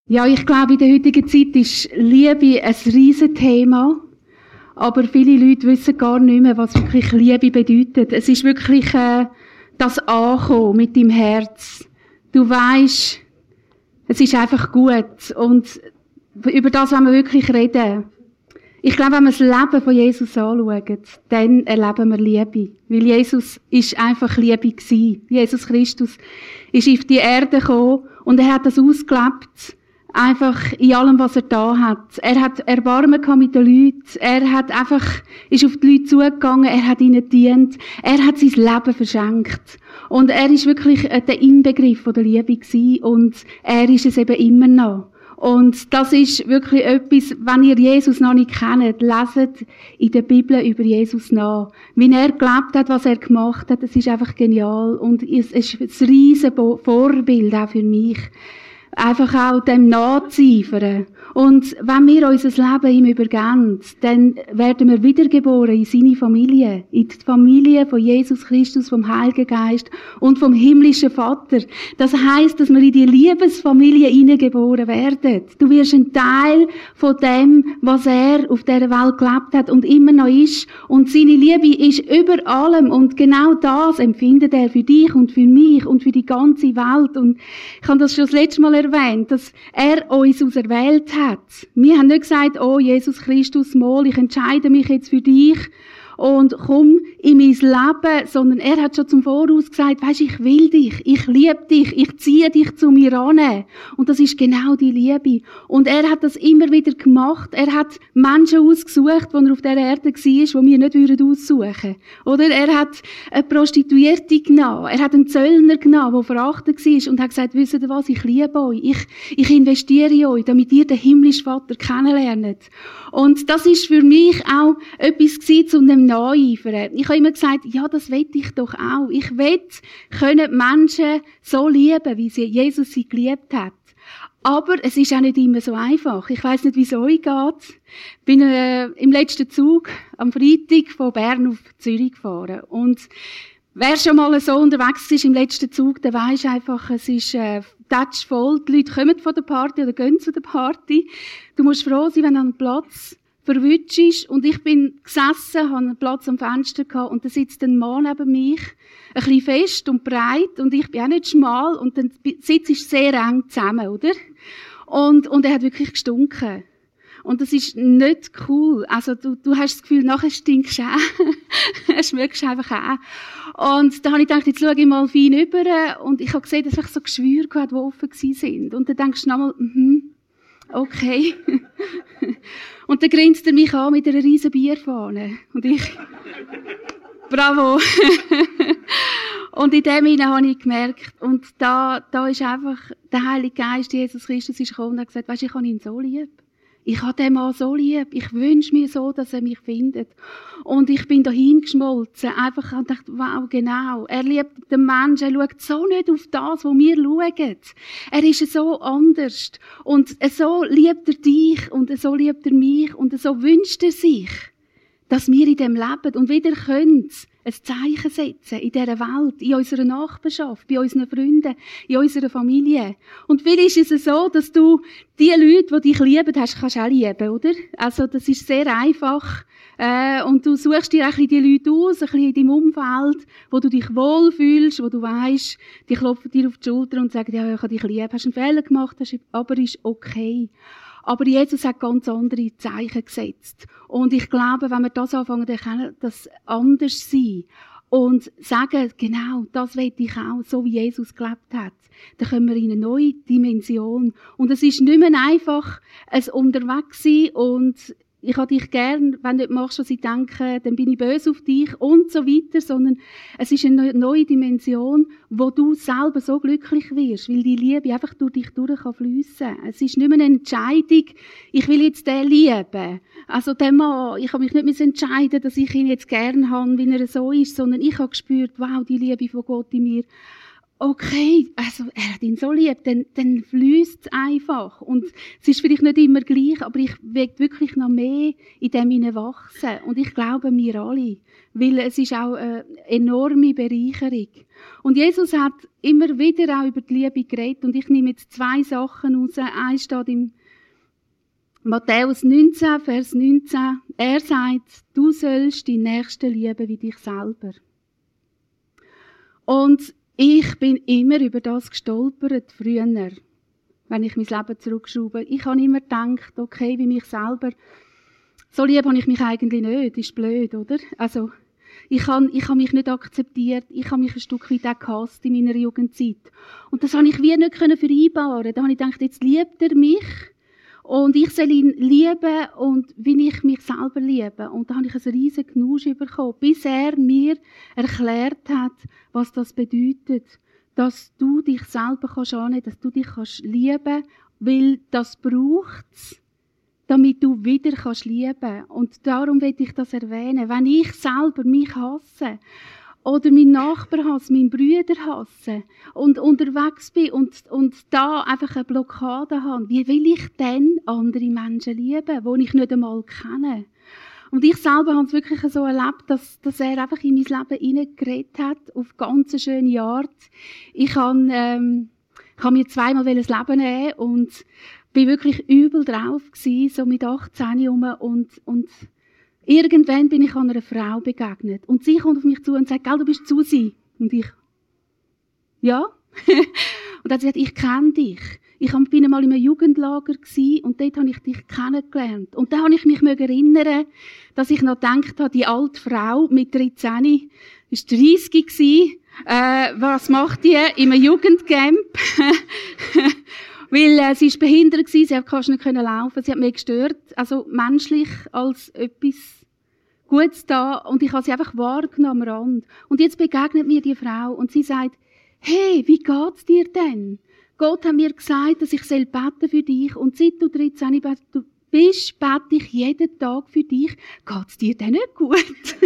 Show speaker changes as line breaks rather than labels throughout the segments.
Ja, ich glaube, in der heutigen Zeit ist Liebe ein Riesenthema. Aber viele Leute wissen gar nicht mehr, was wirklich Liebe bedeutet. Es ist wirklich das Ankommen mit deinem Herz. Du weisst, es ist einfach gut. Und über das wollen wir wirklich reden. Ich glaube, wenn wir das Leben von Jesus anschauen, dann erleben wir Liebe. Weil Jesus ist einfach Liebe gewesen. Jesus Christus ist auf die Erde gekommen und er hat das ausgelebt. Einfach in allem, was er da hat. Er hat Erbarmen gehabt mit den Leuten. Er hat einfach, ist auf die Leute zugegangen. Er hat ihnen gedient. Er hat sein Leben verschenkt. Und er ist wirklich der Inbegriff von der Liebe gewesen. Und er ist es eben immer noch. Und das ist wirklich etwas, wenn ihr Jesus noch nicht kennt, leset in der Bibel über Jesus nach. Wie er gelebt hat, was er gemacht hat, das ist einfach genial. Und es ist ein riesen Vorbild auch für mich. Einfach auch dem nachzueifern. Und wenn wir unser Leben ihm übergeben, dann werden wir wiedergeboren in seine Familie. In die Familie von Jesus Christus, vom Heiligen Geist und vom himmlischen Vater. Das heisst, dass wir in die Liebesfamilie hineingeboren werden. Du wirst ein Teil von dem, was er auf dieser Welt gelebt hat und immer noch ist. Und seine Liebe ist über allem. Und genau das empfindet er für dich und für mich und für die ganze Welt. Und ich habe das schon das letzte Mal erwähnt, dass er uns auserwählt hat. Wir haben nicht gesagt, oh Jesus Christus, mal, ich entscheide mich jetzt für dich und komm in mein Leben, sondern er hat schon zum Voraus gesagt, weisst, ich will dich, ich liebe dich, ich ziehe dich zu mir an. Und das ist genau die Liebe. Und er hat das immer wieder gemacht. Er hat Menschen ausgesucht, die er auf dieser Erde war, die wir nicht aussuchen würden. Oder er hat eine Prostituierte genommen. Er hat einen Zöllner genommen, der verachtet war und hat gesagt, wisst ihr was, ich liebe euch. Ich investiere in euch, damit ihr den himmlischen Vater kennenlernt. Und das ist für mich auch etwas gewesen, zu dem Nacheifern. Ich habe immer gesagt, ja, das will ich doch auch. Ich will können Menschen so lieben, wie Jesus sie geliebt hat. Aber es ist auch nicht immer so einfach. Ich weiss nicht, wie es euch geht. Ich bin im letzten Zug am Freitag von Bern auf Zürich gefahren. Und wer schon mal so unterwegs ist im letzten Zug, der weiss einfach, es ist voll. Die Leute kommen von der Party oder gehen zu der Party. Du musst froh sein, wenn du einen Platz verwutschst. Und ich bin gesessen, habe einen Platz am Fenster gehabt und da sitzt ein Mann neben mich, ein bisschen fest und breit und ich bin auch nicht schmal und dann sitzt ich sehr eng zusammen, oder? Und er hat wirklich gestunken. Und das ist nicht cool. Also du hast das Gefühl, nachher stinkst du auch. Es schmeckst einfach auch. Und da habe ich gedacht, jetzt schaue ich mal fein rüber und ich habe gesehen, dass es so Geschwüre gehabt, die offen sind. Und dann denkst du nochmal, okay. Und dann grinst er mich an mit einer riesen Bierfahne. Und ich, bravo. Und in dem hinein habe ich gemerkt, und da ist einfach, der Heilige Geist, Jesus Christus, ist gekommen und hat gesagt, weisst, ich habe ihn so lieb. Ich habe den Mann so lieb. Ich wünsche mir so, dass er mich findet. Und ich bin dahin geschmolzen. Einfach und dachte, wow, genau. Er liebt den Menschen. Er schaut so nicht auf das, was wir schauen. Er ist so anders. Und so liebt er dich. Und so liebt er mich. Und so wünscht er sich, dass wir in dem leben. Und wieder können ein Zeichen setzen in dieser Welt, in unserer Nachbarschaft, bei unseren Freunden, in unserer Familie. Und vielleicht ist es so, dass du die Leute, die dich lieben, kannst auch lieben, oder? Also, das ist sehr einfach. Und du suchst dir ein bisschen die Leute aus, ein bisschen in deinem Umfeld, wo du dich wohlfühlst, wo du weisst, die klopfen dir auf die Schulter und sagen, ja, ich habe dich lieb, hast einen Fehler gemacht, aber ist okay. Aber Jesus hat ganz andere Zeichen gesetzt. Und ich glaube, wenn wir das anfangen zu erkennen, das anders sein und sagen, genau, das will ich auch, so wie Jesus gelebt hat, dann kommen wir in eine neue Dimension. Und es ist nicht mehr einfach ein Unterwegssein und ich habe dich gern, wenn du nicht machst, was ich denke, dann bin ich böse auf dich und so weiter, sondern es ist eine neue Dimension, wo du selber so glücklich wirst, weil die Liebe einfach durch dich fliessen kann. Es ist nicht mehr eine Entscheidung, ich will jetzt den lieben. Also den Mann, ich habe mich nicht entscheiden, dass ich ihn jetzt gern habe, wie er so ist, sondern ich habe gespürt, wow, die Liebe von Gott in mir. okay, also er hat ihn so lieb, dann fließt es einfach. Und es ist vielleicht nicht immer gleich, aber ich will wirklich noch mehr in dem wachsen. Und ich glaube, wir alle. Weil es ist auch eine enorme Bereicherung. Und Jesus hat immer wieder auch über die Liebe geredet. Und ich nehme jetzt 2 Sachen raus. Eins steht im Matthäus 19, Vers 19. Er sagt, du sollst die Nächsten lieben wie dich selber. Und ich bin immer über das gestolpert, früher, wenn ich mein Leben zurückschraube. Ich habe immer gedacht, okay, wie mich selber. So lieb habe ich mich eigentlich nicht. Das ist blöd, oder? Also, ich habe mich nicht akzeptiert. Ich habe mich ein Stück weit auch gehasst in meiner Jugendzeit. Und das habe ich wie nicht vereinbaren. Da habe ich gedacht, jetzt liebt er mich. Und ich soll ihn lieben und wie ich mich selber liebe. Und da habe ich einen riesen Genusch bekommen, bis er mir erklärt hat, was das bedeutet. Dass du dich selber annehmen kannst, dass du dich lieben kannst, weil das braucht es, damit du wieder lieben kannst. Und darum will ich das erwähnen. Wenn ich selber mich hasse, oder meinen Nachbar hasse, meinen Brüder hasse und unterwegs bin und da einfach eine Blockade habe, wie will ich denn andere Menschen lieben, die ich nicht einmal kenne? Und ich selber habe es wirklich so erlebt, dass er einfach in mein Leben hineingeredet hat, auf ganz eine schöne Art. Ich habe mir 2-mal das Leben nehmen und bin wirklich übel drauf gewesen, so mit 18 rum und irgendwann bin ich einer Frau begegnet. Und sie kommt auf mich zu und sagt, gell, du bist Susi. Und ich, ja. Und dann hat sie gesagt, ich kenne dich. Ich bin einmal in einem Jugendlager gewesen und dort habe ich dich kennengelernt. Und dann habe ich mich erinnern, dass ich noch gedacht habe, die alte Frau mit 13, ist 30 gewesen, was macht die in einem Jugendcamp? Weil sie ist behindert gewesen, sie konnte nicht laufen, sie hat mich gestört, also menschlich als etwas Gutes da, und ich habe sie einfach wahrgenommen am Rand. Und jetzt begegnet mir die Frau und sie sagt, hey, wie geht's dir denn? Gott hat mir gesagt, dass ich beten für dich, und seit du 13 bist, bete ich jeden Tag für dich. Geht's dir denn nicht gut?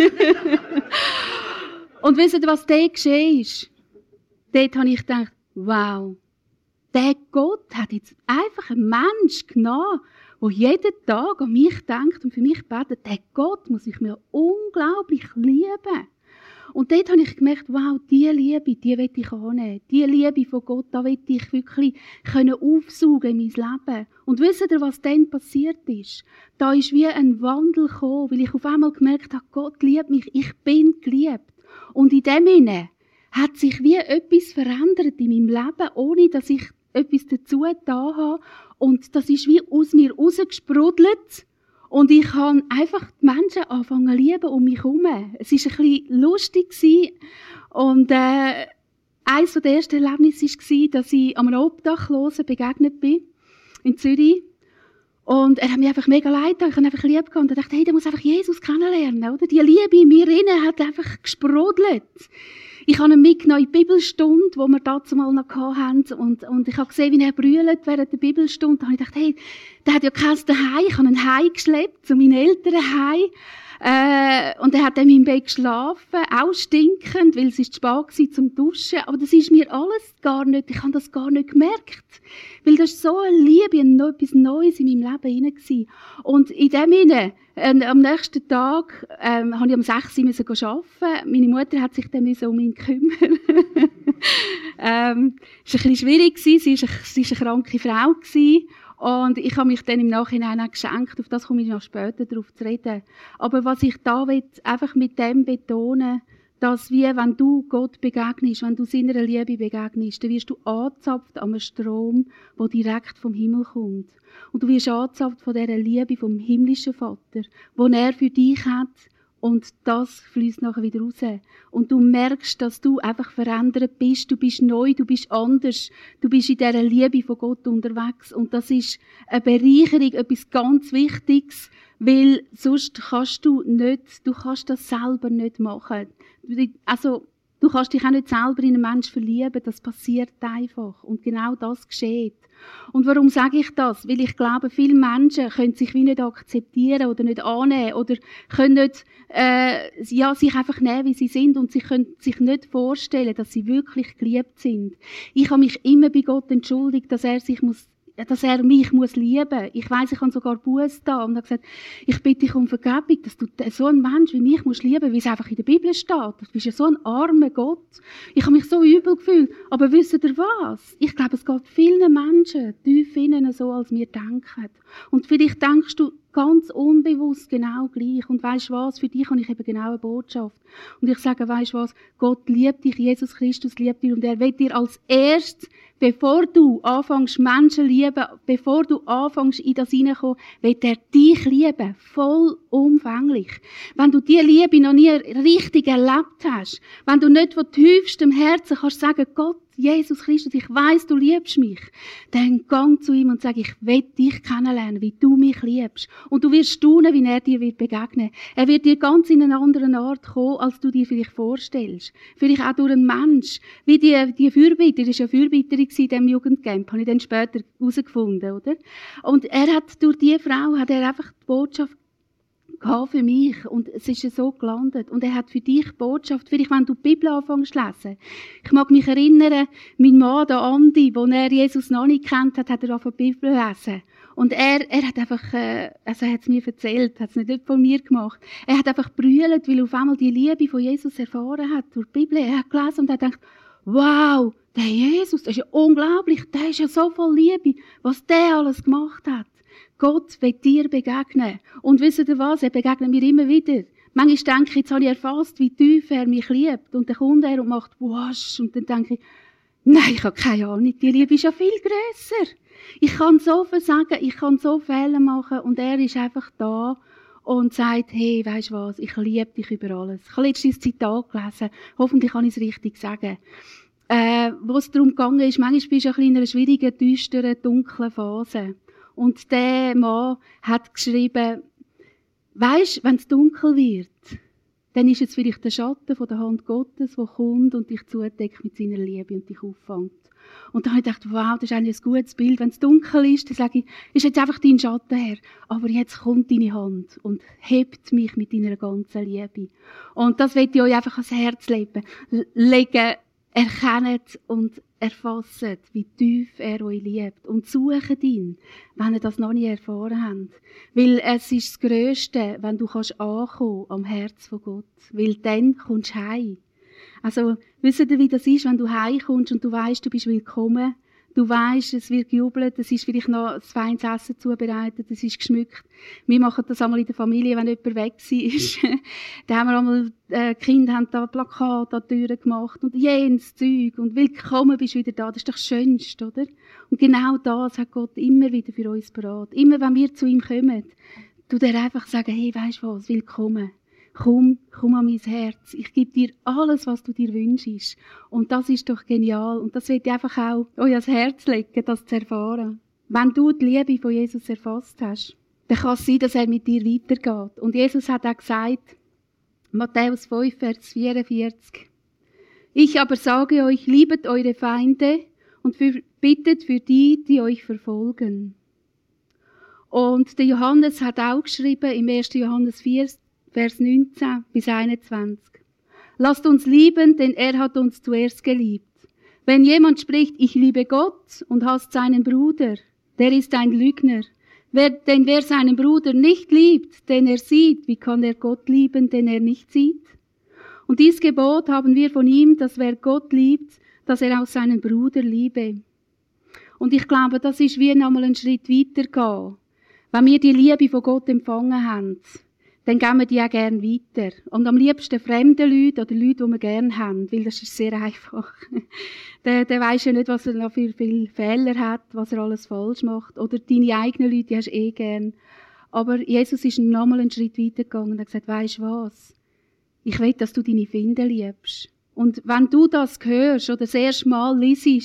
Und wisst ihr, was dort geschehen ist? Dort habe ich gedacht, wow, der Gott hat jetzt einfach einen Mensch genommen, der jeden Tag an mich denkt und für mich betet. Der Gott muss ich mir unglaublich lieben. Und dort habe ich gemerkt, wow, diese Liebe, die will ich annehmen. Diese Liebe von Gott, da will ich wirklich aufsaugen in mein Leben. Und wisst ihr, was dann passiert ist? Da ist wie ein Wandel gekommen, weil ich auf einmal gemerkt habe, Gott liebt mich, ich bin geliebt. Und in dem Sinne hat sich wie etwas verändert in meinem Leben, ohne dass ich etwas dazu getan habe. Und das ist wie aus mir rausgesprudelt. Und ich habe einfach die Menschen angefangen zu lieben um mich herum. Es war ein bisschen lustig. Und eines der ersten Erlebnisse war, dass ich einem Obdachlosen begegnet bin, in Zürich. Und er hat mich einfach mega leid getan. Ich habe einfach lieb gehabt. Und ich dachte, hey, der muss einfach Jesus kennenlernen, oder? Die Liebe in mir innen hat einfach gesprudelt. Ich habe ihn mitgenommen in die Bibelstunde, die wir dazu mal noch hatten. Und ich habe gesehen, wie er brüllt während der Bibelstunde. Da habe ich gedacht, hey, der hat ja kein Zuhause. Ich habe ihn heimgeschleppt, zu meinen Eltern heim. Und er hat dann in meinem Bett geschlafen, auch stinkend, weil es ist zu spät war zum Duschen. Aber das ist mir alles gar nicht, ich habe das gar nicht gemerkt. Weil das ist so eine Liebe, etwas Neues in meinem Leben hinein. Und in dem Sinne, am nächsten Tag, habe ich um 6 Uhr arbeiten. Meine Mutter hat sich dann um ihn kümmern. Es war ein bisschen schwierig, sie war eine kranke Frau. Und ich habe mich dann im Nachhinein auch geschenkt, auf das komme ich noch später darauf zu reden. Aber was ich da will, einfach mit dem betonen, dass wenn du Gott begegnest, wenn du seiner Liebe begegnest, dann wirst du angezapft an einem Strom, der direkt vom Himmel kommt. Und du wirst angezapft von dieser Liebe vom himmlischen Vater, die er für dich hat. Und das fließt nachher wieder raus. Und du merkst, dass du einfach verändert bist. Du bist neu, du bist anders. Du bist in dieser Liebe von Gott unterwegs. Und das ist eine Bereicherung, etwas ganz Wichtiges, weil sonst kannst du das selber nicht machen. Also, Du kannst dich auch nicht selber in einen Menschen verlieben, das passiert einfach. Und genau das geschieht. Und warum sage ich das? Weil ich glaube, viele Menschen können sich wie nicht akzeptieren oder nicht annehmen oder können nicht, sich einfach nehmen, wie sie sind und sie können sich nicht vorstellen, dass sie wirklich geliebt sind. Ich habe mich immer bei Gott entschuldigt, dass er mich muss lieben. Ich weiss, ich habe sogar Buße da und habe gesagt, ich bitte dich um Vergebung, dass du so einen Mensch wie mich musst lieben, wie es einfach in der Bibel steht. Du bist ja so ein armer Gott. Ich habe mich so übel gefühlt. Aber wisst ihr was? Ich glaube, es geht vielen Menschen tief innen so, als wir denken. Und vielleicht denkst du ganz unbewusst genau gleich. Und weisst was? Für dich habe ich eben genau eine Botschaft. Und ich sage, weisst was? Gott liebt dich, Jesus Christus liebt dich und er will dir als erstes, bevor du anfängst Menschen lieben, bevor du anfängst in das hineinkommen, will er dich lieben. Vollumfänglich. Wenn du diese Liebe noch nie richtig erlebt hast, wenn du nicht von tiefstem Herzen kannst sagen, Gott, Jesus Christus, ich weiss, du liebst mich, dann gang zu ihm und sag, ich will dich kennenlernen, wie du mich liebst. Und du wirst staunen, wie er dir wird begegnen. Er wird dir ganz in einer anderen Art kommen, als du dir vielleicht vorstellst. Vielleicht auch durch einen Mensch. Wie die Fürbitter, das war ja Fürbitterin in diesem Jugendcamp, habe ich dann später herausgefunden, oder? Und durch diese Frau hat er einfach die Botschaft für mich. Und es ist ja so gelandet. Und er hat für dich Botschaft, vielleicht wenn du die Bibel anfängst zu lesen. Ich mag mich erinnern, mein Mann, der Andi, wo er Jesus noch nicht kennt hat, hat er angefangen die Bibel lesen. Und er hat einfach, er hat es mir erzählt, hat es nicht von mir gemacht. Er hat einfach brüllt, weil er auf einmal die Liebe von Jesus erfahren hat durch die Bibel. Er hat gelesen und hat gedacht, wow, der Jesus, das ist ja unglaublich, der ist ja so voll Liebe, was der alles gemacht hat. Gott will dir begegnen. Und wisst ihr was? Er begegnet mir immer wieder. Manchmal denke ich, jetzt habe ich erfasst, wie tief er mich liebt. Und dann kommt er und macht wasch. Und dann denke ich, nein, ich habe keine Ahnung, die Liebe ist ja viel grösser. Ich kann so viel sagen, ich kann so Fehler machen. Und er ist einfach da und sagt, hey, weisst du was, ich liebe dich über alles. Ich habe letztens ein Zitat gelesen. Hoffentlich kann ich es richtig sagen. Wo es darum gegangen ist, manchmal bist du ein bisschen in einer schwierigen, düsteren, dunklen Phase. Und der Mann hat geschrieben, weisst, wenn es dunkel wird, dann ist es vielleicht der Schatten von der Hand Gottes, der kommt und dich zudeckt mit seiner Liebe und dich auffängt. Und dann habe ich gedacht, wow, das ist eigentlich ein gutes Bild. Wenn es dunkel ist, dann sage ich, ist jetzt einfach dein Schatten her. Aber jetzt kommt deine Hand und hebt mich mit deiner ganzen Liebe. Und das will ich euch einfach ans Herz legen. Erkennt und erfasst, wie tief er euch liebt. Und sucht ihn, wenn ihr das noch nicht erfahren habt. Weil es ist das Grösste, wenn du ankommen am Herz von Gott. Weil dann kommst du heim. Also, wisst ihr, wie das ist, wenn du heimkommst und du weisst, du bist willkommen. Du weisst, es wird gejubelt, es ist vielleicht noch ein feines Essen zubereitet, es ist geschmückt. Wir machen das einmal in der Familie, wenn jemand weg ist. Da haben wir einmal, die Kinder haben da Plakate an die Türen gemacht und jenes Zeug und willkommen bist du wieder da. Das ist doch das Schönste, oder? Und genau das hat Gott immer wieder für uns parat. Immer wenn wir zu ihm kommen, du dir einfach sagen, hey, weisst du was, willkommen. Komm an mein Herz. Ich gebe dir alles, was du dir wünschst. Und das ist doch genial. Und das will ich einfach auch euch ans Herz legen, das zu erfahren. Wenn du die Liebe von Jesus erfasst hast, dann kann es sein, dass er mit dir weitergeht. Und Jesus hat auch gesagt, Matthäus 5, Vers 44, ich aber sage euch, liebet eure Feinde und bittet für die, die euch verfolgen. Und der Johannes hat auch geschrieben, im 1. Johannes 4, Vers 19 bis 21. Lasst uns lieben, denn er hat uns zuerst geliebt. Wenn jemand spricht, ich liebe Gott und hasst seinen Bruder, der ist ein Lügner. Denn wer seinen Bruder nicht liebt, den er sieht, wie kann er Gott lieben, den er nicht sieht? Und dies Gebot haben wir von ihm, dass wer Gott liebt, dass er auch seinen Bruder liebe. Und ich glaube, das ist wie nochmal einen Schritt weitergehen. Wenn wir die Liebe von Gott empfangen haben, dann geben wir die auch gerne weiter. Und am liebsten fremden Leuten oder Leute, die wir gerne haben, weil das ist sehr einfach. Der weiss ja nicht, was er noch für viele Fehler hat, was er alles falsch macht. Oder deine eigenen Leute, die hast du gern. Aber Jesus ist nochmal einen Schritt weitergegangen und hat gesagt, weisst du was? Ich will, dass du deine Feinde liebst. Und wenn du das hörst oder das erste Mal liest,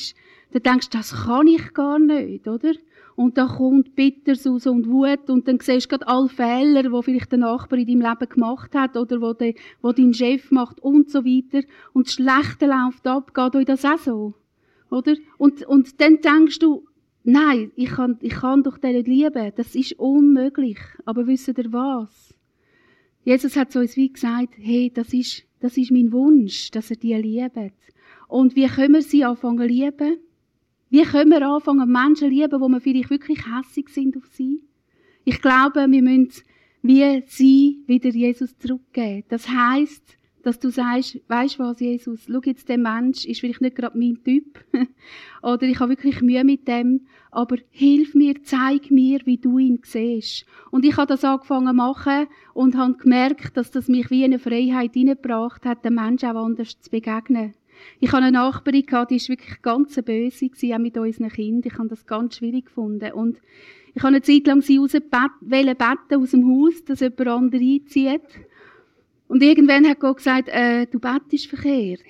dann denkst du, das kann ich gar nicht, oder? Und da kommt Bitters raus und Wut und dann siehst du gerade alle Fehler, die vielleicht der Nachbar in deinem Leben gemacht hat oder wo dein Chef macht und so weiter. Und das Schlechte läuft ab, geht euch das auch so, oder? Und dann denkst du, nein, ich kann doch den nicht lieben, das ist unmöglich. Aber wisst ihr was? Jesus hat uns wie gesagt, hey, das ist mein Wunsch, dass er die liebt. Und wie können wir sie anfangen zu lieben? Wie können wir anfangen, Menschen zu lieben, wo wir vielleicht wirklich hässig sind auf sie? Ich glaube, wir müssen wie sie wieder Jesus zurückgeben. Das heisst, dass du sagst, weisst was, Jesus, schau jetzt, der Mensch ist vielleicht nicht gerade mein Typ. Oder ich habe wirklich Mühe mit dem. Aber hilf mir, zeig mir, wie du ihn siehst. Und ich habe das angefangen zu machen und habe gemerkt, dass das mich wie eine Freiheit hineingebracht hat, den Menschen auch anders zu begegnen. Ich hatte eine Nachbarin, die war wirklich ganz böse, auch mit unseren Kindern. Ich habe das ganz schwierig gefunden. Und ich habe eine Zeit lang sie beten aus dem Haus, dass jemand andere einzieht. Und irgendwann hat Gott gesagt, du bettest verkehrt.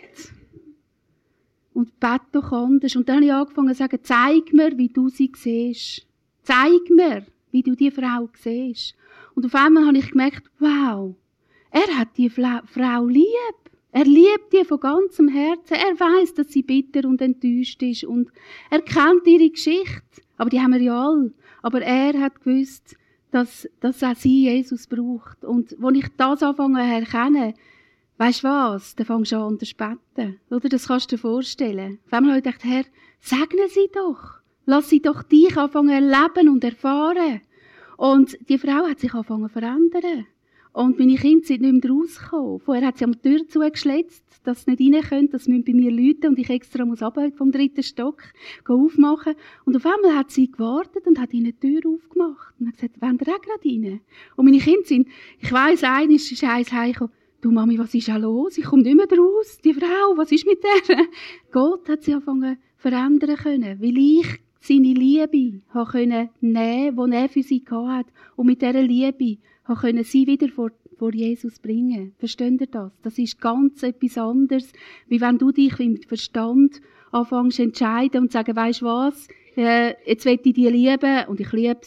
Und bett doch anders. Und dann habe ich angefangen zu sagen, zeig mir, wie du sie siehst. Zeig mir, wie du die Frau siehst. Und auf einmal habe ich gemerkt, wow, er hat die Frau lieb. Er liebt die von ganzem Herzen. Er weiss, dass sie bitter und enttäuscht ist. Und er kennt ihre Geschichte. Aber die haben wir ja alle. Aber er hat gewusst, dass auch sie Jesus braucht. Und als ich das anfange zu erkennen, weisst du was? Dann fängst du an zu beten. Oder? Das kannst du dir vorstellen. Auf einmal habe ich gedacht, Herr, segne sie doch. Lass sie doch dich anfangen erleben und erfahren. Und die Frau hat sich angefangen zu verändern. Und meine Kinder sind nicht mehr rausgekommen. Vorher hat sie am Tür zugeschletzt, dass sie nicht rein können, dass sie bei mir läuten und ich extra muss runter vom 3. Stock aufmachen. Und auf einmal hat sie gewartet und hat ihnen die Tür aufgemacht. Und hat gesagt, wollt ihr auch gerade rein? Und meine Kinder sind, ich weiss, eines ist eins heimgekommen. Du Mami, was ist auch los? Ich komme nicht mehr raus. Die Frau, was ist mit der? Gott hat sie angefangen verändern können, weil ich seine Liebe habe können nehmen, die er für sie hatte. Und mit dieser Liebe habe können sie wieder vor Jesus bringen. Versteht ihr das? Das ist ganz etwas anderes, wie wenn du dich im Verstand anfängst zu entscheiden und zu sagen, weisst du was, jetzt will ich die lieben und ich liebe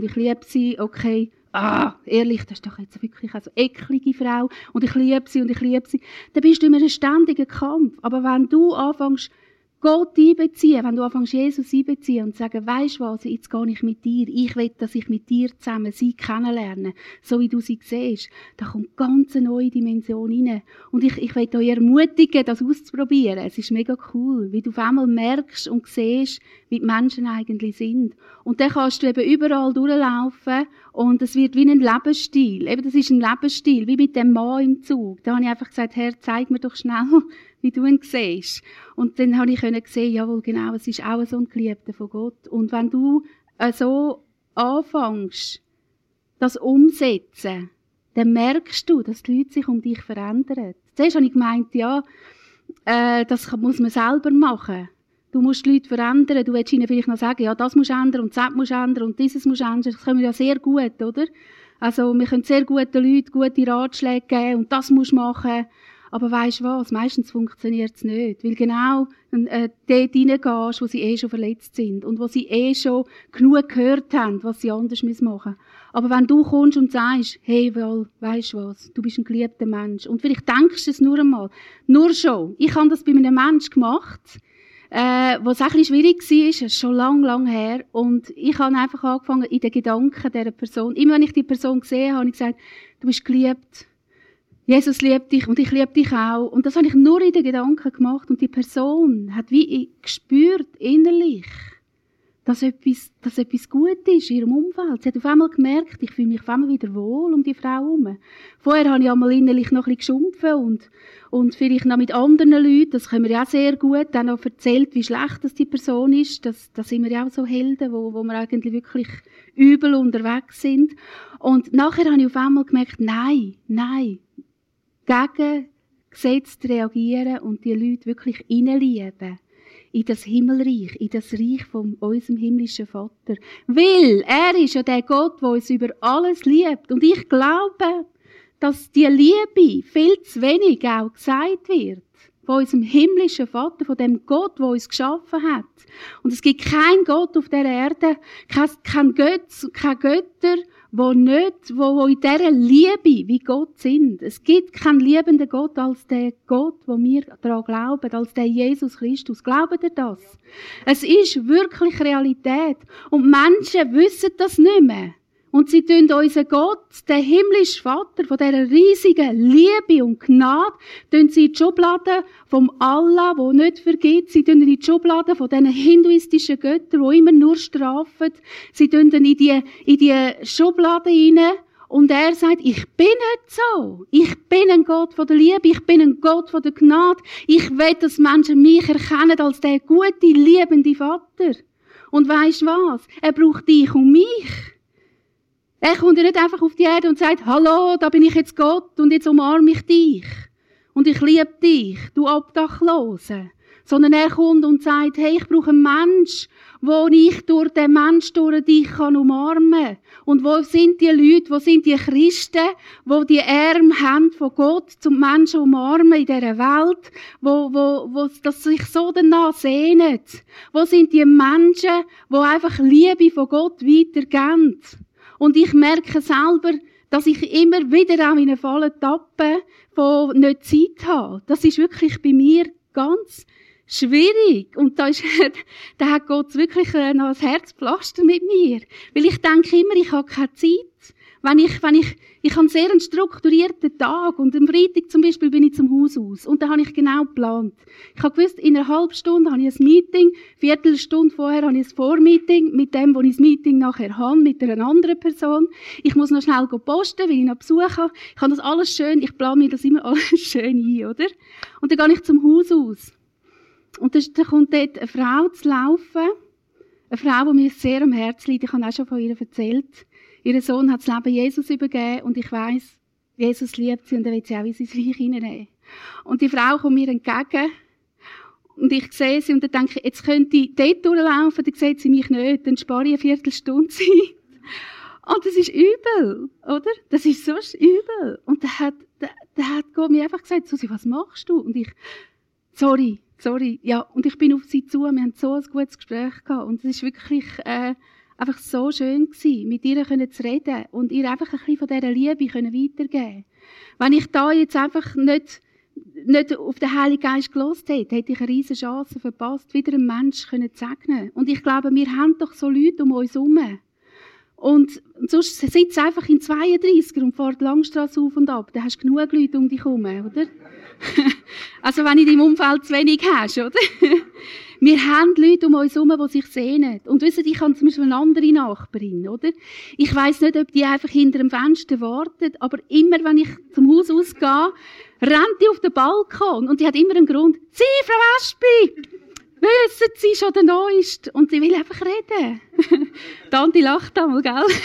sie, okay. Ehrlich, das ist doch jetzt wirklich eine eklige Frau und ich liebe sie. Dann bist du in einem ständigen Kampf. Aber wenn du anfängst, Gott einbeziehen, wenn du anfängst, Jesus einbeziehen und sagen, weisst du was, jetzt gehe ich mit dir. Ich will, dass ich mit dir zusammen sie kennenlerne, so wie du sie siehst. Da kommt ganz eine neue Dimension rein. Und ich will euch ermutigen, das auszuprobieren. Es ist mega cool, wie du auf einmal merkst und siehst, wie die Menschen eigentlich sind. Und dann kannst du eben überall durchlaufen und es wird wie ein Lebensstil. Eben, das ist ein Lebensstil, wie mit dem Mann im Zug. Da habe ich einfach gesagt, Herr, zeig mir doch schnell, wie du ihn siehst. Und dann habe ich sehen, jawohl, genau, es ist auch so ein Geliebter von Gott. Und wenn du so anfängst, das umsetzen, dann merkst du, dass die Leute sich um dich verändern. Zuerst habe ich gemeint, ja, das muss man selber machen. Du musst die Leute verändern. Du willst ihnen vielleicht noch sagen, ja, das musst du ändern und das musst du ändern und dieses musst du ändern. Das können wir ja sehr gut, oder? Also, wir können sehr guten Leuten gute Ratschläge geben und das musst du machen. Aber weisst du was? Meistens funktioniert es nicht. Weil genau dort reingehst, wo sie schon verletzt sind und wo sie schon genug gehört haben, was sie anders machen müssen. Aber wenn du kommst und sagst, hey, weisst du was? Du bist ein geliebter Mensch. Und vielleicht denkst du es nur einmal. Nur schon. Ich habe das bei einem Menschen gemacht, wo es auch ein bisschen schwierig war, schon lang her. Und ich habe einfach angefangen, in den Gedanken dieser Person, immer wenn ich die Person gesehen habe, habe ich gesagt, du bist geliebt. Jesus liebt dich und ich liebe dich auch. Und das habe ich nur in den Gedanken gemacht. Und die Person hat wie gespürt, innerlich, dass etwas gut ist in ihrem Umfeld. Sie hat auf einmal gemerkt, ich fühle mich auf einmal wieder wohl um die Frau herum. Vorher habe ich einmal innerlich noch ein bisschen geschumpfen und vielleicht noch mit anderen Leuten, das können wir ja auch sehr gut, dann noch erzählt, wie schlecht das die Person ist. Das sind wir ja auch so Helden, wo wir eigentlich wirklich übel unterwegs sind. Und nachher habe ich auf einmal gemerkt, nein, gegen Gesetz reagieren und die Leute wirklich hineinlieben. In das Himmelreich, in das Reich von unserem himmlischen Vater. Weil er ist ja der Gott, der uns über alles liebt. Und ich glaube, dass die Liebe viel zu wenig auch gesagt wird. von unserem himmlischen Vater, von dem Gott, der uns geschaffen hat. Und es gibt keinen Gott auf dieser Erde, kein Götz, keine Götter, wo in dieser Liebe wie Gott sind. Es gibt keinen liebenden Gott als der Gott, wo wir daran glauben, als der Jesus Christus. Glaubt ihr das? Es ist wirklich Realität. Und Menschen wissen das nicht mehr. Und sie tun unseren Gott, den himmlischen Vater, von dieser riesigen Liebe und Gnade, tun sie in die Schublade vom Allah, der nicht vergibt. Sie tun in die Schublade von diesen hinduistischen Göttern, die immer nur strafen. Sie tun in die Schublade rein. Und er sagt, ich bin nicht so. Ich bin ein Gott von der Liebe. Ich bin ein Gott von der Gnade. Ich will, dass Menschen mich erkennen als der gute, liebende Vater. Und weisst was? Er braucht dich und mich. Er kommt ja nicht einfach auf die Erde und sagt, hallo, da bin ich jetzt Gott und jetzt umarme ich dich. Und ich liebe dich, du Obdachlose. Sondern er kommt und sagt, hey, ich brauche einen Mensch, wo ich durch den Mensch durch dich kann umarmen. Und wo sind die Leute, wo sind die Christen, wo die Arme haben von Gott zum Menschen umarmen in dieser Welt, wo das sich so danach sehnen. Wo sind die Menschen, wo einfach Liebe von Gott weitergeben. Und ich merke selber, dass ich immer wieder auch in eine Falle tappe, wo nicht Zeit habe. Das ist wirklich bei mir ganz schwierig. Und da hat Gott wirklich noch ein Herzpflaster mit mir. Weil ich denke immer, ich habe keine Zeit. Ich habe einen sehr strukturierten Tag und am Freitag zum Beispiel bin ich zum Haus aus und da habe ich genau geplant. Ich habe gewusst, in einer halben Stunde habe ich ein Meeting, Viertelstunde vorher habe ich ein Vormeeting mit dem, wo ich das Meeting nachher habe, mit einer anderen Person. Ich muss noch schnell posten, weil ich noch Besuch habe. Ich habe das alles schön, ich plane mir das immer alles schön ein, oder? Und dann gehe ich zum Haus aus. Und dann kommt dort eine Frau zu laufen, eine Frau, die mir sehr am Herzen liegt. Ich habe auch schon von ihr erzählt. Ihr Sohn hat das Leben Jesus übergeben und ich weiss, Jesus liebt sie und er will sie auch in sein Reich hineinnehmen. Und die Frau kommt mir entgegen und ich sehe sie und dann denke ich, jetzt könnte ich dort durchlaufen, dann sieht sie mich nicht, dann spare ich eine Viertelstunde Zeit. Und das ist übel, oder? Das ist so übel. Und dann hat Gott mir einfach gesagt, Susi, was machst du? Und ich, sorry, ja. Und ich bin auf sie zu, wir haben so ein gutes Gespräch gehabt und es ist wirklich, einfach so schön gewesen, mit ihr zu reden und ihr einfach ein bisschen von dieser Liebe weitergeben können. Wenn ich da jetzt einfach nicht auf den Heiligen Geist gehört hätte ich eine riesige Chance verpasst, wieder einen Menschen zu segnen. Und ich glaube, wir haben doch so Leute um uns herum. Und sonst sitzt einfach in 32er und fährt die Langstrasse auf und ab. Da hast du genug Leute um dich herum, oder? Also wenn du in deinem Umfeld zu wenig hast, oder? Wir haben Leute um uns herum, die sich sehnen. Und wisst ihr, ich habe zum Beispiel eine andere Nachbarin, oder? Ich weiss nicht, ob die einfach hinter dem Fenster wartet, aber immer, wenn ich zum Haus ausgehe, rennt die auf den Balkon und die hat immer einen Grund. Sie, Frau Wespi! Wissen Sie schon der Neueste? Und sie will einfach reden. Tante lacht einmal,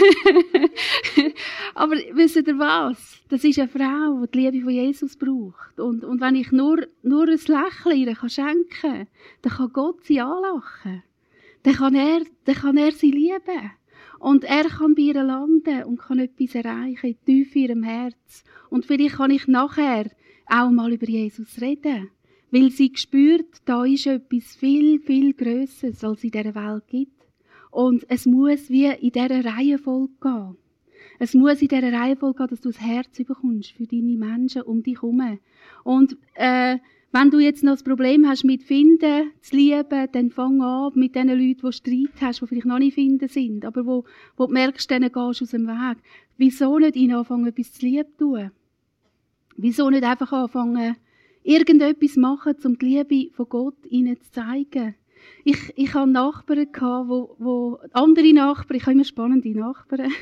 gell? Aber wisst ihr was? Das ist eine Frau, die Liebe von Jesus braucht. Und wenn ich nur ein Lächeln ihr schenken kann, dann kann Gott sie anlachen. Dann kann er sie lieben. Und er kann bei ihr landen und kann etwas erreichen, tief in ihrem Herz. Und vielleicht kann ich nachher auch mal über Jesus reden. Weil sie spürt, da ist etwas viel, viel Grösseres, als es in dieser Welt gibt. Und es muss wie in dieser Reihenfolge gehen. Es muss in dieser Reihenfolge gehen, dass du das Herz bekommst für deine Menschen um dich herum. Und wenn du jetzt noch das Problem hast mit Finden, zu lieben, dann fang an mit den Leuten, die Streit hast, die vielleicht noch nicht finden sind, aber wo du merkst, denen gehst du aus dem Weg. Wieso nicht ihnen anfangen, etwas zu lieb zu tun? Wieso nicht einfach anfangen, irgendetwas machen, um die Liebe von Gott ihnen zu zeigen. Ich hatte Nachbarn, wo andere Nachbarn, ich habe immer spannende Nachbarn,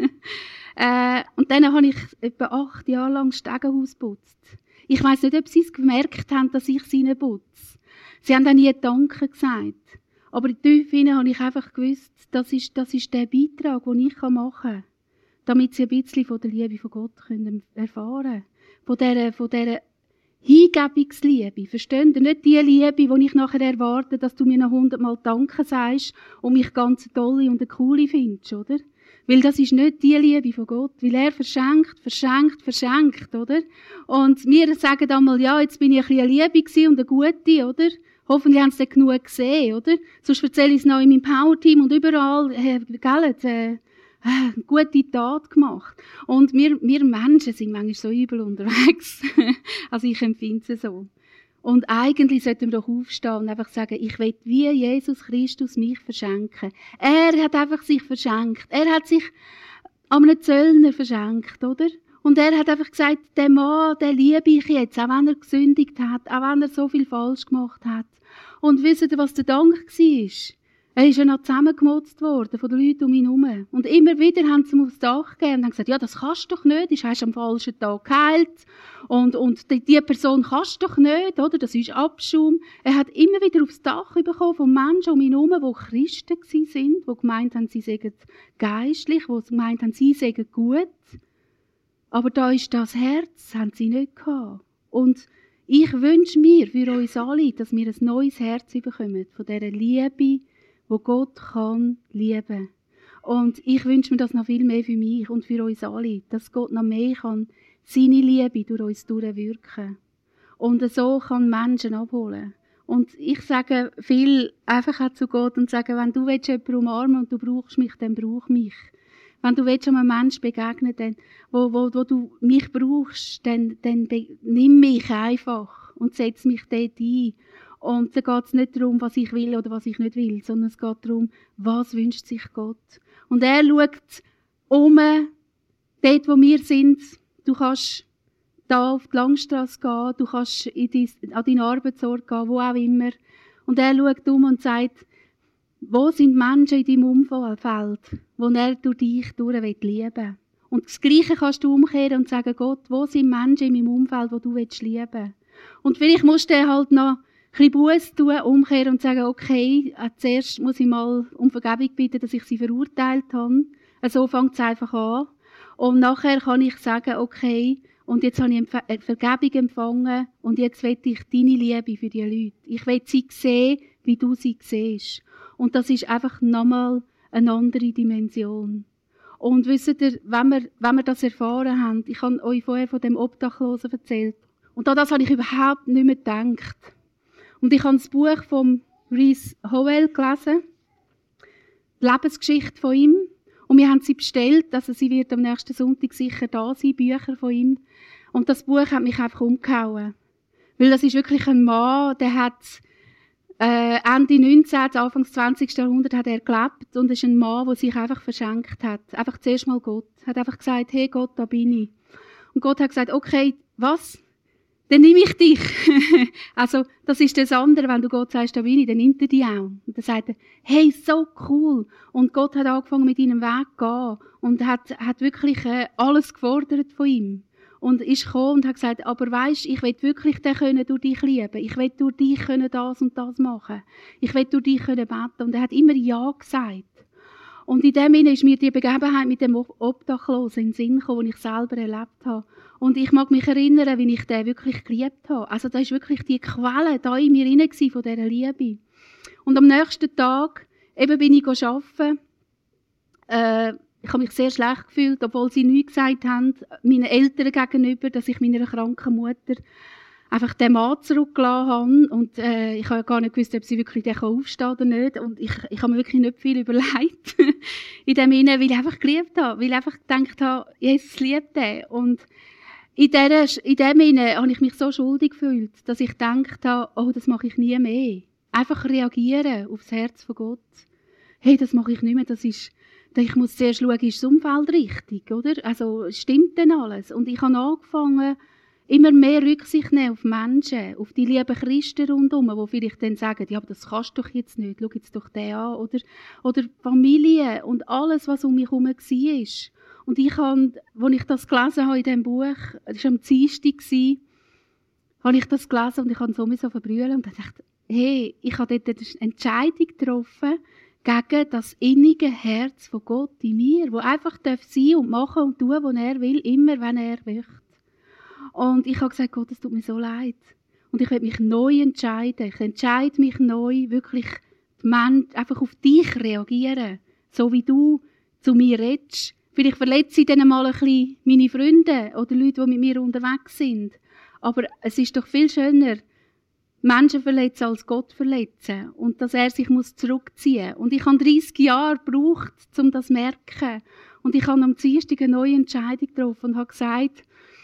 und dann habe ich etwa 8 Jahre lang das Stegenhaus geputzt. Ich weiss nicht, ob sie es gemerkt haben, dass ich sie ihnen putze. Sie haben auch nie Danke gesagt. Aber in tief hinein habe ich einfach gewusst, das ist der Beitrag, den ich machen kann, damit sie ein bisschen von der Liebe von Gott erfahren können. Von dieser Hingebungsliebe. Versteht ihr? Nicht die Liebe, die ich nachher erwarte, dass du mir noch 100-mal Danke sagst und mich ganz toll und eine coole findest, oder? Weil das ist nicht die Liebe von Gott. Weil er verschenkt, oder? Und wir sagen einmal, ja, jetzt bin ich ein bisschen eine Liebe gewesen und eine gute, oder? Hoffentlich haben sie dann genug gesehen, oder? Sonst erzähle ich es noch in meinem Power-Team und überall, gute Tat gemacht. Und wir Menschen sind manchmal so übel unterwegs. Also ich empfinde es so. Und eigentlich sollten wir doch aufstehen und einfach sagen, ich will wie Jesus Christus mich verschenken. Er hat einfach sich verschenkt. Er hat sich an einem Zöllner verschenkt, oder? Und er hat einfach gesagt, der Mann, den liebe ich jetzt, auch wenn er gesündigt hat, auch wenn er so viel falsch gemacht hat. Und wisst ihr, was der Dank war? Er ist ja noch zusammengemotzt worden von den Leuten um ihn herum. Und immer wieder haben sie ihm aufs Dach gegeben und haben gesagt, ja, das kannst du doch nicht, du hast am falschen Tag geheilt. Und die Person kannst du doch nicht, oder? Das ist Abschaum. Er hat immer wieder aufs Dach bekommen von Menschen um ihn herum, die Christen waren, die gemeint haben, sie seien geistlich, die gemeint haben, sie seien gut. Aber da ist das Herz, haben sie nicht gehabt. Und ich wünsche mir für uns alle, dass wir ein neues Herz bekommen, von dieser Liebe, wo Gott kann lieben. Und ich wünsche mir das noch viel mehr für mich und für uns alle, dass Gott noch mehr kann seine Liebe durch uns durchwirken. Und so kann Menschen abholen. Und ich sage viel einfach auch zu Gott und sage, wenn du jemanden umarmen und du brauchst mich, dann brauch mich. Wenn du einem Menschen begegnen willst, wo du mich brauchst, dann nimm mich einfach und setz mich dort ein. Und da geht es nicht darum, was ich will oder was ich nicht will, sondern es geht darum, was wünscht sich Gott. Und er schaut dort wo wir sind. Du kannst da auf die Langstrasse gehen, du kannst an deinen Arbeitsort gehen, wo auch immer. Und er schaut und sagt, wo sind Menschen in deinem Umfeld, wo er durch dich lieben will. Und das Gleiche kannst du umkehren und sagen, Gott, wo sind Menschen in meinem Umfeld, die du lieben willst. Und vielleicht musst du halt noch ein bisschen Buße tun, umkehren und sagen, okay, zuerst muss ich mal um Vergebung bitten, dass ich sie verurteilt habe. So fängt es einfach an. Und nachher kann ich sagen, okay, und jetzt habe ich Vergebung empfangen und jetzt will ich deine Liebe für die Leute. Ich will sie sehen, wie du sie siehst. Und das ist einfach nochmal eine andere Dimension. Und wisst ihr, wenn wir das erfahren haben, ich habe euch vorher von dem Obdachlosen erzählt. Und an das habe ich überhaupt nicht mehr gedacht. Und ich habe das Buch von Rees Howell gelesen, die Lebensgeschichte von ihm. Und wir haben sie bestellt, also sie wird am nächsten Sonntag sicher da sein, Bücher von ihm. Und das Buch hat mich einfach umgehauen. Weil das ist wirklich ein Mann, der hat Ende 19., Anfang 20. Jahrhundert hat er gelebt und ist ein Mann, der sich einfach verschenkt hat. Einfach zuerst mal Gott. Hat einfach gesagt, hey Gott, da bin ich. Und Gott hat gesagt, okay, was? Dann nehme ich dich. Also, das ist das andere, wenn du Gott sagst, da bin ich, dann nimmt er dich auch. Und dann sagt er, hey, so cool. Und Gott hat angefangen, mit ihm Weg zu gehen und hat wirklich alles gefordert von ihm. Und ist gekommen und hat gesagt, aber weisst, ich will wirklich den können durch dich lieben. Ich will durch dich können das und das machen. Ich will durch dich können beten. Und er hat immer Ja gesagt. Und in dem Sinne ist mir die Begebenheit mit dem Obdachlosen in den Sinn gekommen, die ich selber erlebt habe. Und ich mag mich erinnern, wie ich den wirklich geliebt habe. Also da ist wirklich die Quelle da in mir drin von dieser Liebe. Und am nächsten Tag eben bin ich arbeiten. Ich habe mich sehr schlecht gefühlt, obwohl sie nichts gesagt haben, meinen Eltern gegenüber, dass ich meiner kranken Mutter einfach den Mann zurückgelassen habe. Und ich habe gar nicht gewusst, ob sie wirklich aufstehen oder nicht. Und ich habe mir wirklich nicht viel überlegt in dem Sinne, weil ich einfach geliebt habe. Weil ich einfach gedacht habe, Jesus liebt den. Und in dem Sinne habe ich mich so schuldig gefühlt, dass ich gedacht habe, oh, das mache ich nie mehr. Einfach reagieren auf das Herz von Gott. Hey, das mache ich nicht mehr, ich muss zuerst schauen, ist das Umfeld richtig, oder? Also, stimmt denn alles? Und ich habe angefangen, immer mehr Rücksicht nehmen auf Menschen, auf die lieben Christen rundherum, die vielleicht dann sagen, ja, aber das kannst du doch jetzt nicht, schau jetzt doch den an, oder Familie und alles, was um mich herum war. Und ich habe, als ich das gelesen habe in diesem Buch, es war am Dienstag, habe ich das gelesen und ich habe so verbrüllen und dachte, hey, ich habe dort eine Entscheidung getroffen, gegen das innige Herz von Gott in mir, wo einfach sein und machen und tun, was er will, immer wenn er möchte. Und ich habe gesagt, Gott, es tut mir so leid. Und ich will mich neu entscheiden. Ich entscheide mich neu, wirklich einfach auf dich reagieren. So wie du zu mir redest. Vielleicht verletze ich dann mal ein bisschen meine Freunde oder Leute, die mit mir unterwegs sind. Aber es ist doch viel schöner, Menschen verletzen als Gott verletzen. Und dass er sich zurückziehen muss. Und ich habe 30 Jahre gebraucht, um das zu merken. Und ich habe am Dienstag eine neue Entscheidung getroffen und habe gesagt,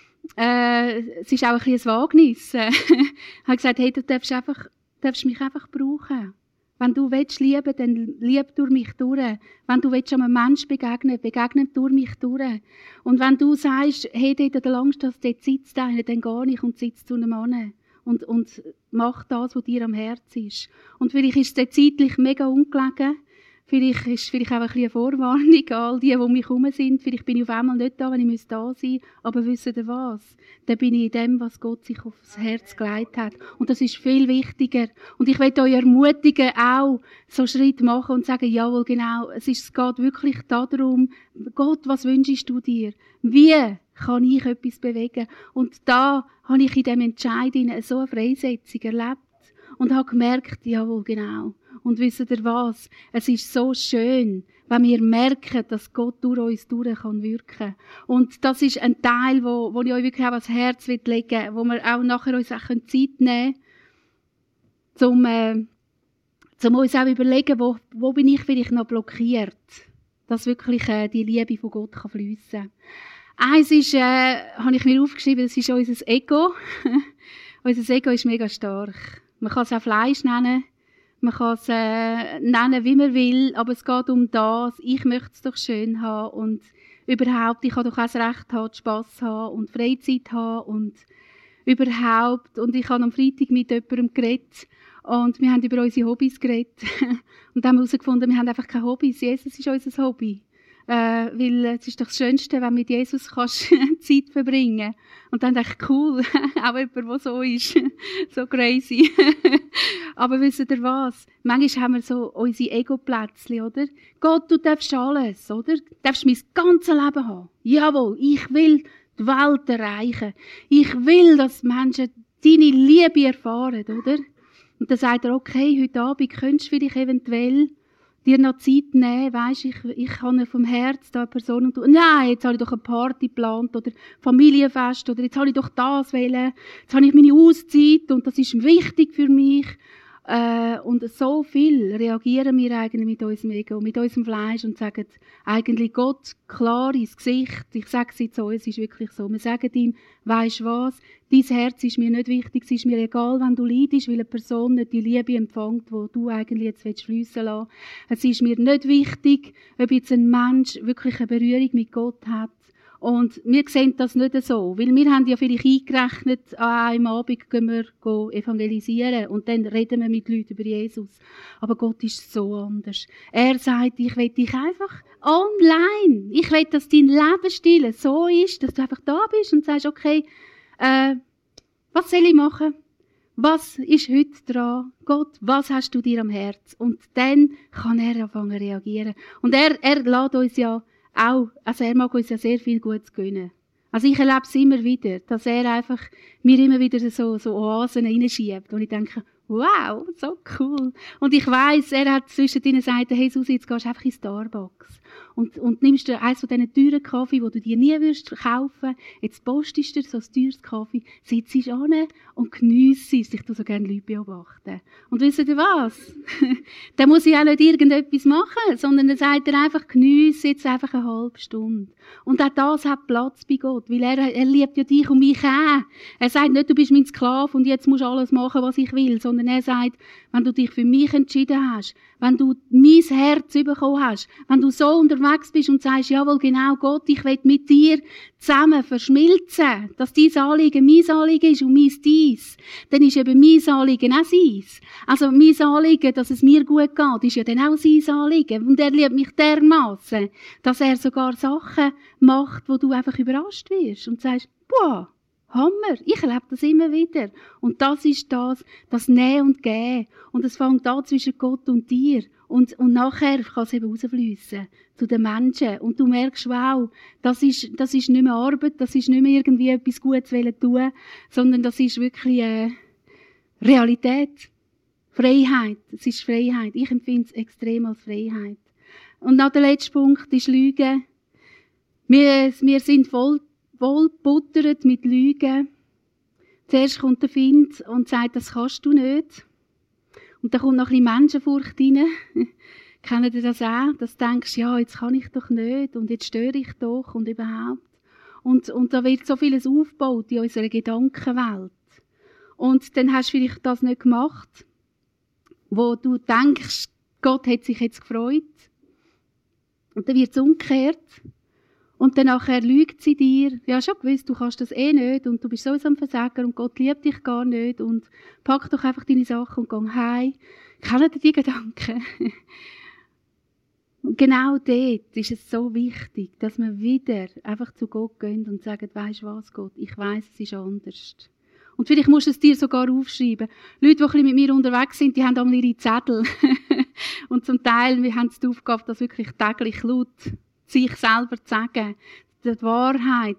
es ist auch ein bisschen ein Wagnis. Ich habe gesagt, hey, du darfst mich einfach brauchen. Wenn du lieben willst, dann lieb durch mich durch. Wenn du einem Menschen begegne durch mich durch. Und wenn du sagst, hey, dort langst, dass dort sitzt einer, dann geh nicht und sitz zu einem Mann. Und mach das, was dir am Herzen ist. Und vielleicht ist es dir zeitlich mega ungelegen. Vielleicht ist auch ein bisschen eine Vorwarnung an all die um mich herum sind. Vielleicht bin ich auf einmal nicht da, wenn ich da sein müsste. Aber wisst ihr was? Dann bin ich in dem, was Gott sich aufs Herz gelegt hat. Und das ist viel wichtiger. Und ich will euch ermutigen, auch so Schritt machen und sagen, jawohl, genau. Es geht wirklich darum, Gott, was wünschst du dir? Wie kann ich etwas bewegen? Und da habe ich in diesem Entscheid so eine Freisetzung erlebt. Und habe gemerkt, jawohl, genau. Und wisst ihr was? Es ist so schön, wenn wir merken, dass Gott durch uns durch kann wirken. Und das ist ein Teil, wo ich euch wirklich auch ans Herz legen will, wo wir auch nachher uns auch Zeit nehmen können, um uns auch überlegen, wo bin ich vielleicht noch blockiert, dass wirklich die Liebe von Gott fliessen kann. Eins ist, habe ich mir aufgeschrieben, das ist unser Ego. Unser Ego ist mega stark. Man kann es auch Fleisch nennen. Man kann es nennen, wie man will, aber es geht um das. Ich möchte es doch schön haben und überhaupt, ich habe doch auch das Recht haben, Spass haben und Freizeit haben und überhaupt. Und ich habe am Freitag mit jemandem geredet und wir haben über unsere Hobbys geredet und haben herausgefunden, wir haben einfach keine Hobbys. Jesus ist unser Hobby. Weil es ist doch das Schönste, wenn du mit Jesus kannst Zeit verbringen. Und dann dachte ich, cool, auch jemand, der so ist, so crazy. Aber wisst ihr was? Manchmal haben wir so unsere Ego-Plätzchen, oder? Gott, du darfst alles, oder? Du darfst mein ganzes Leben haben. Jawohl, ich will die Welt erreichen. Ich will, dass Menschen deine Liebe erfahren, oder? Und dann sagt er, okay, heute Abend könntest du vielleicht eventuell dir noch Zeit nehmen, weisst, ich habe vom Herz da eine Person und nein, jetzt habe ich doch eine Party geplant oder Familienfest oder jetzt habe ich doch das wählen, jetzt habe ich meine Auszeit und das ist wichtig für mich. Und so viel reagieren wir eigentlich mit unserem Ego, mit unserem Fleisch und sagen eigentlich Gott klar ins Gesicht. Ich sage es jetzt so, es ist wirklich so. Wir sagen ihm, weisst was, dein Herz ist mir nicht wichtig, es ist mir egal, wenn du leidest, weil eine Person nicht die Liebe empfängt, die du eigentlich jetzt fliessen lassen willst. Es ist mir nicht wichtig, ob jetzt ein Mensch wirklich eine Berührung mit Gott hat. Und wir sehen das nicht so, weil wir haben ja vielleicht eingerechnet, an einem Abend gehen wir evangelisieren und dann reden wir mit Leuten über Jesus. Aber Gott ist so anders. Er sagt, ich will dich einfach online. Ich will, dass dein Lebensstil so ist, dass du einfach da bist und sagst, okay, was soll ich machen? Was ist heute dran? Gott, was hast du dir am Herz? Und dann kann er anfangen zu reagieren. Und er lässt uns ja auch, also er mag uns ja sehr viel Gutes gönnen. Also ich erlebe es immer wieder, dass er einfach mir immer wieder so Oasen reinschiebt, wo ich denke, wow, so cool. Und ich weiss, er hat zwischen deinen Seiten, hey Susi, jetzt gehst du einfach in Starbucks und nimmst dir eins von diesen teuren Kaffee, die du dir nie würdest kaufen. Jetzt postest du so ein teures Kaffee, sitzt an und geniesst es. Ich tue so gerne Leute beobachten. Und wisst ihr was? Dann muss ich auch nicht irgendetwas machen, sondern dann sagt er einfach, geniesse jetzt einfach eine halbe Stunde. Und auch das hat Platz bei Gott, weil er liebt ja dich und mich auch. Er sagt nicht, du bist mein Sklave und jetzt musst du alles machen, was ich will, sondern er sagt, wenn du dich für mich entschieden hast, wenn du mein Herz bekommen hast, wenn du so unterwegs bist und sagst, jawohl, genau, Gott, ich will mit dir zusammen verschmilzen, dass dein Anliegen mein Anliegen ist und meins dies, dann ist eben mein Anliegen auch seins. Also mein Anliegen, dass es mir gut geht, ist ja dann auch sein Anliegen. Und er liebt mich dermassen, dass er sogar Sachen macht, wo du einfach überrascht wirst und sagst, boah, Hammer. Ich erlebe das immer wieder. Und das ist das Nehmen und Geben. Und es fängt an zwischen Gott und dir. Und nachher kann es eben rausfliessen zu den Menschen. Und du merkst, wow, das ist nicht mehr Arbeit, das ist nicht mehr irgendwie etwas Gutes tun, sondern das ist wirklich Realität. Freiheit. Es ist Freiheit. Ich empfinde es extrem als Freiheit. Und noch der letzte Punkt ist Lügen. Wir sind voll buttert mit Lügen. Zuerst kommt der Find und sagt, das kannst du nicht. Und dann kommt noch ein bisschen Menschenfurcht rein. Kennt ihr das auch? Dass du denkst, ja, jetzt kann ich doch nicht und jetzt störe ich doch und überhaupt. Und da wird so vieles aufgebaut in unserer Gedankenwelt. Und dann hast du vielleicht das nicht gemacht, wo du denkst, Gott hat sich jetzt gefreut. Und dann wird es umgekehrt. Und dann nachher lügt sie dir. Ja, schon gewusst, du kannst das eh nicht und du bist sowieso ein Versager und Gott liebt dich gar nicht und pack doch einfach deine Sachen und geh heim. Kennt ihr die Gedanken? Und genau dort ist es so wichtig, dass wir wieder einfach zu Gott gehen und sagen, weisst du was, Gott, ich weiss, es ist anders. Und vielleicht musst du es dir sogar aufschreiben. Leute, die ein bisschen mit mir unterwegs sind, die haben einmal ihre Zettel. Und zum Teil, wir haben die Aufgabe, das wirklich täglich laut sich selber zu sagen, die Wahrheit,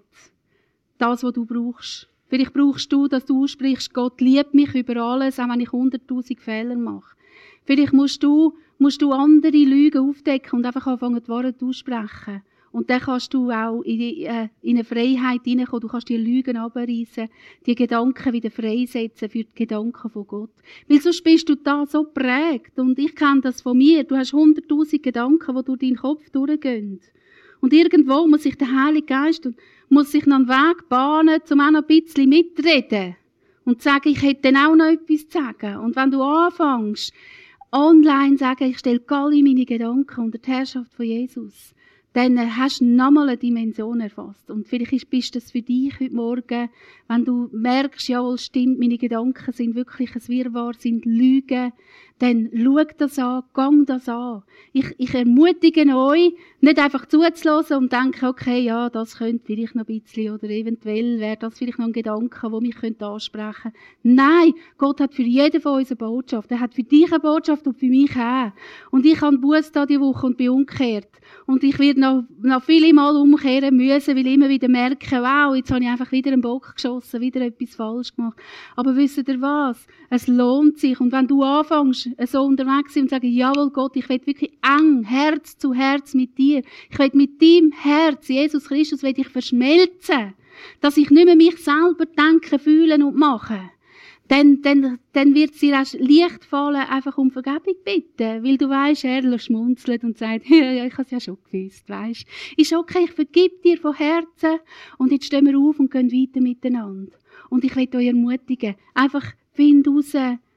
das, was du brauchst. Vielleicht brauchst du, dass du aussprichst, Gott liebt mich über alles, auch wenn ich 100'000 Fehler mache. Vielleicht musst du andere Lügen aufdecken und einfach anfangen, die Wahrheit aussprechen. Und dann kannst du auch in eine Freiheit hineinkommen. Du kannst die Lügen abreißen, die Gedanken wieder freisetzen für die Gedanken von Gott. Weil sonst bist du da so geprägt. Und ich kenne das von mir. Du hast 100'000 Gedanken, die durch deinen Kopf durchgehen. Und irgendwo muss sich der Heilige Geist muss sich noch einen Weg bahnen, um auch noch ein bisschen mitreden. Und zu sagen, ich hätte dann auch noch etwas zu sagen. Und wenn du anfängst, online zu sagen, ich stelle alle meine Gedanken unter die Herrschaft von Jesus, dann hast du nochmal eine Dimension erfasst. Und vielleicht bist das für dich heute Morgen, wenn du merkst, jawohl, stimmt, meine Gedanken sind wirklich ein Wirrwarr, sind Lügen, dann schau das an, gang das an. Ich ermutige euch, nicht einfach zuzulassen und denken, okay, ja, das könnte vielleicht noch ein bisschen, oder eventuell wäre das vielleicht noch ein Gedanke, der mich ansprechen könnte. Nein, Gott hat für jeden von uns eine Botschaft. Er hat für dich eine Botschaft und für mich auch. Und ich habe Buße da die Woche und bin umgekehrt. Und ich werde noch viele Mal umkehren müssen, weil ich immer wieder merke, wow, jetzt habe ich einfach wieder einen Bock geschossen, wieder etwas falsch gemacht. Aber wisst ihr was? Es lohnt sich. Und wenn du anfängst, so unterwegs sind und sagst, jawohl Gott, ich will wirklich eng, Herz zu Herz mit dir. Ich will mit deinem Herz, Jesus Christus, will ich verschmelzen. Dass ich nicht mehr mich selber denken, fühlen und machen. Dann wird es dir auch leicht fallen, einfach um Vergebung bitten. Weil du weisst, er schmunzelt und sagt, ja, ich habe es ja schon gewusst, weisst. Ist okay, ich vergib dir von Herzen. Und jetzt stehen wir auf und gehen weiter miteinander. Und ich will euch ermutigen, einfach find raus,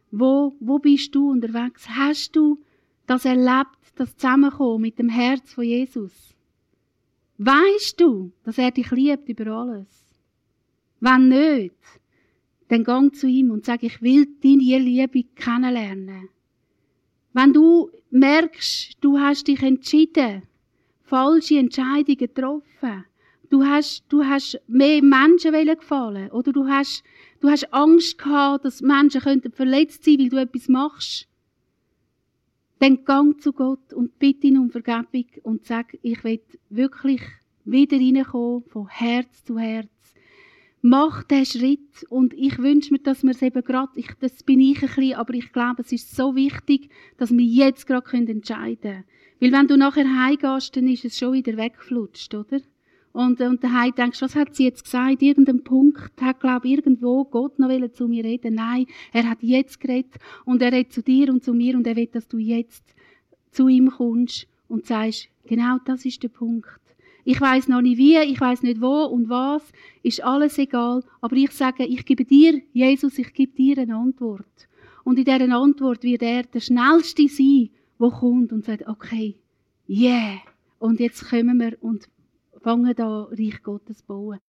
wo bist du unterwegs? Hast du das erlebt, das Zusammenkommen mit dem Herz von Jesus? Weisst du, dass er dich liebt über alles? Wenn nicht, dann gang zu ihm und sag, ich will deine Liebe kennenlernen. Wenn du merkst, du hast dich entschieden, falsche Entscheidungen getroffen, du hast mehr Menschen gefallen oder du hast Angst gehabt, dass Menschen verletzt sein könnten, weil du etwas machst, dann gang zu Gott und bitte ihn um Vergebung und sag, ich will wirklich wieder reinkommen, von Herz zu Herz. Mach den Schritt und ich wünsche mir, dass wir es eben gerade, das bin ich ein bisschen, aber ich glaube, es ist so wichtig, dass wir jetzt gerade entscheiden können. Weil wenn du nachher heimgehst, dann ist es schon wieder weggeflutscht, oder? Und daheim denkst, was hat sie jetzt gesagt? Irgendein Punkt hat, glaube ich, irgendwo Gott noch zu mir reden. Nein, er hat jetzt geredet und er redet zu dir und zu mir und er will, dass du jetzt zu ihm kommst und sagst, genau das ist der Punkt. Ich weiss noch nicht wie, ich weiss nicht wo und was, ist alles egal. Aber ich sage, ich gebe dir, Jesus, ich gebe dir eine Antwort. Und in dieser Antwort wird er der Schnellste sein, der kommt und sagt, okay, yeah. Und jetzt kommen wir und fangen da Reich Gottes bauen.